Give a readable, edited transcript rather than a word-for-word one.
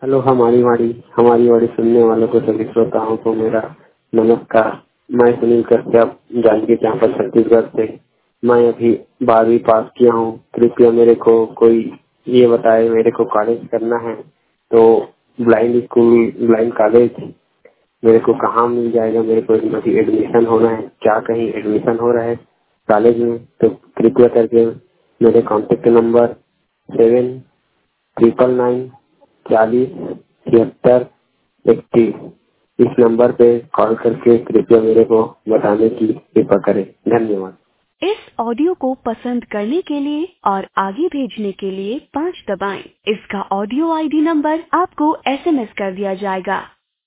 Hello हमारी वाणी सुनने वालों को सभी श्रोताओं को मेरा नमस्कार। मैं सुनील कश्यप जांजगीर चांपा छत्तीसगढ़ से। मैं अभी 12वीं पास किया हूँ। कृपया मेरे को कोई ये बताए, मेरे को कॉलेज करना है तो ब्लाइंड स्कूल ब्लाइंड कॉलेज मेरे को कहाँ मिल जाएगा। मेरे को अभी एडमिशन होना है, क्या कहीं एडमिशन हो रहा है कॉलेज में? तो कृपया करके मेरे कॉन्टेक्ट नंबर 7999407631 इस नंबर पे कॉल करके कृपया मेरे को बताने की कृपा करें। धन्यवाद। इस ऑडियो को पसंद करने के लिए और आगे भेजने के लिए 5 दबाएं। इसका ऑडियो आईडी नंबर आपको SMS कर दिया जाएगा।